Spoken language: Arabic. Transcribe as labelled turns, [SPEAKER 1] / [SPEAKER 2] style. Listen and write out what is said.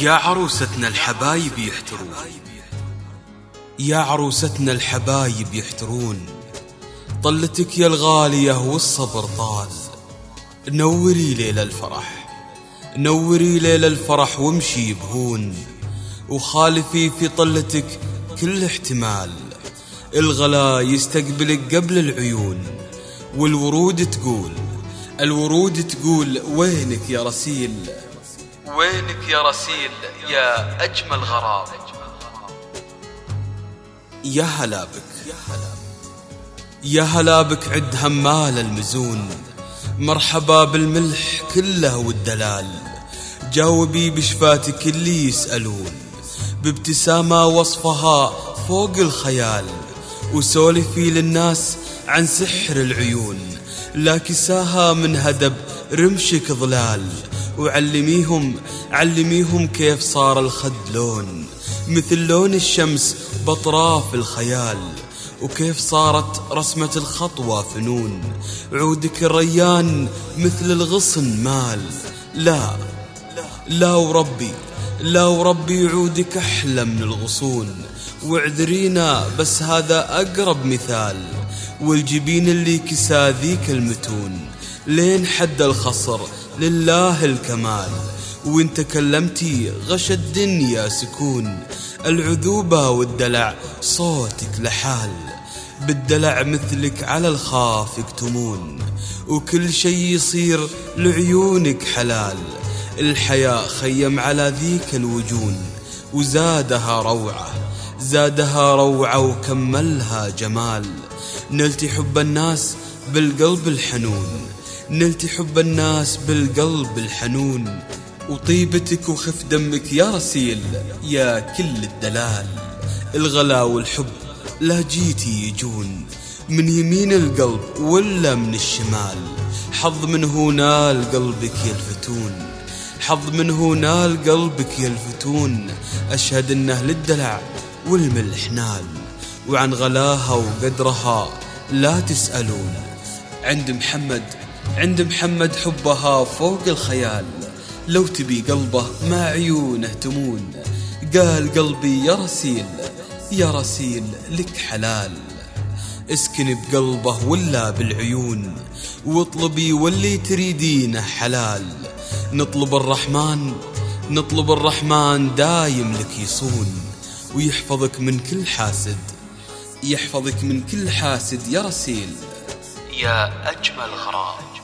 [SPEAKER 1] يا عروستنا الحبايب يحترون، يا عروستنا الحبايب يحترون، طلتك يا الغالية والصبر طال. نوري ليلة الفرح، نوري ليلة الفرح وامشي بهون، وخالفي في طلتك كل احتمال. الغلا يستقبلك قبل العيون، والورود تقول، الورود تقول وينك يا رسيل، وينك يا رسيل يا أجمل غرام. يا هلا بك، يا هلا بك عد همال المزون، مرحبا بالملح كله والدلال. جاوبي بشفاتك اللي يسألون، بابتسامة وصفها فوق الخيال. وسولفي للناس عن سحر العيون، لا كساها من هدب رمشك ظلال. وعلميهم، علميهم كيف صار الخد لون مثل لون الشمس بأطراف الخيال، وكيف صارت رسمة الخطوة فنون. عودك الريان مثل الغصن مال، لا لا وربي، لا وربي عودك أحلى من الغصون. واعذرينا بس هذا أقرب مثال، والجبين اللي كسا ذيك المتون لين حد الخصر لله الكمال. وإن تكلمتي غش الدنيا سكون، العذوبة والدلع صوتك لحال. بالدلع مثلك على الخاف يكتمون، وكل شي يصير لعيونك حلال. الحياء خيم على ذيك الوجون، وزادها روعة، زادها روعة وكملها جمال. نلتي حب الناس بالقلب الحنون، نلتي حب الناس بالقلب الحنون. وطيبتك وخف دمك يا رسيل يا كل الدلال. الغلا والحب لا جيتي يجون، من يمين القلب ولا من الشمال. حظ من هنا قلبك يلفتون، حظ من هنا قلبك يلفتون. أشهد أنه للدلع والملح نال، وعن غلاها وقدرها لا تسألون. عند محمد، عند محمد حبها فوق الخيال. لو تبي قلبه ما عيونه تمون، قال قلبي يا رسيل، يا رسيل لك حلال. اسكن بقلبه ولا بالعيون، واطلبي واللي تريدينه حلال. نطلب الرحمن، نطلب الرحمن دايم لك يصون، ويحفظك من كل حاسد، يحفظك من كل حاسد يا رسيل يا أجمل غرام.